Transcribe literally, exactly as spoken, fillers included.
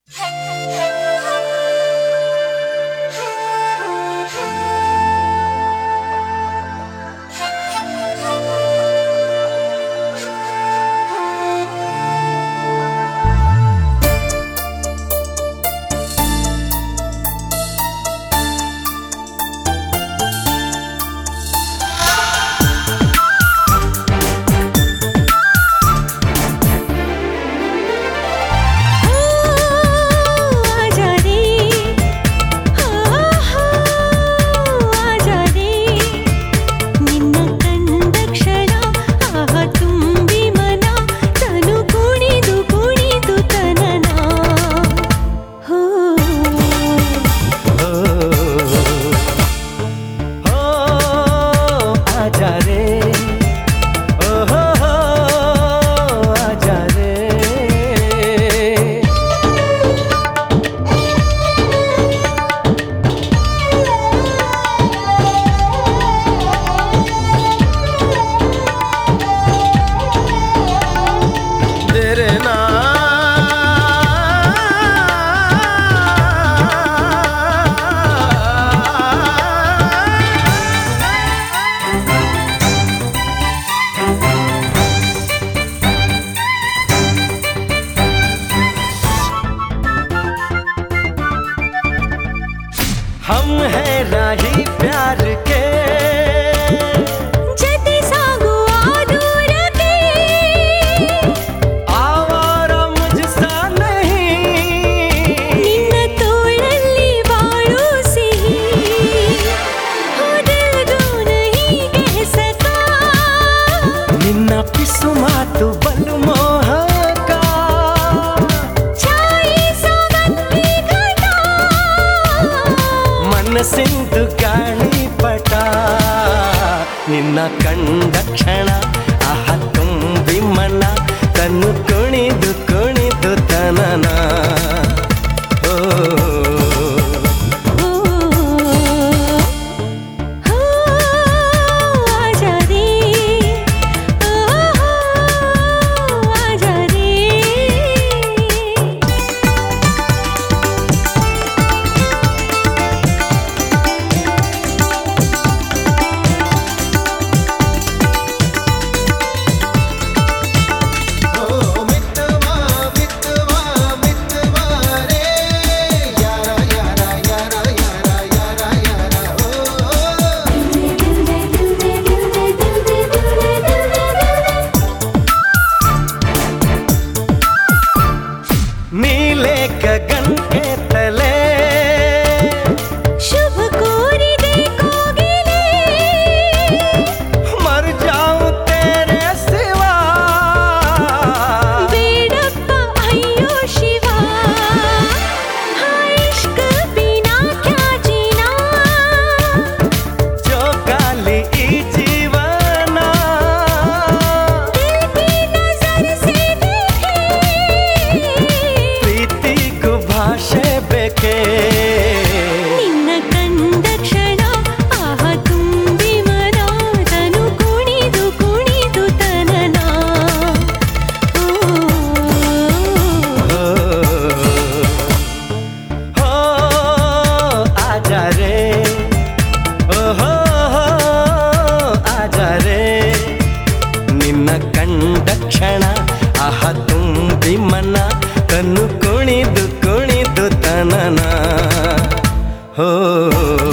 हम है राही प्यार के जति सागुआ दूर के आवारा मुझसा नहीं निन्न तोळल्ली बाळू सिही हो दिल जो नहीं कह सका निन्न पिसु मातु बಲು मोहಕ ಛಾಯಿ ಸಾಗತ್ತಿ ಘಟ ಮನಸ್ಸಿಂದು ಗಾಳಿಪಟ ನಿನ್ನ ಕಂಡ ಕ್ಷಣ ಆಹ ತುಂಬಿ ಮನ ತನ್ನು ಕುಣಿದು ಕುಣಿದು ತನನ ಓ हो आजा रे ओ आजा रे नीले गगन के तले शुभ कोरी देखोगे मर जाऊं तेरे सिवा बेडप्पा अय्यो शिवा हाँ इश्क बिना क्या जीना जो काली ई जीवना दिल की नजर से देखे प्रीति को भाषे बेके ನಿನ್ನ ಕಂಡ ಕ್ಷಣ ಆಹ ತುಂಬಿ ಮನ ತನು ಕುಣಿದು ಕುಣಿದು ತನನ ಓ हो आजा रे ओ हो आजा रे ನಿನ್ನ ಕಂಡ ಕ್ಷಣ ಆಹ ತುಂಬಿ ಮನ ತನ್ನು ಕುಣಿದು ಕುಣಿದು ತನನ हो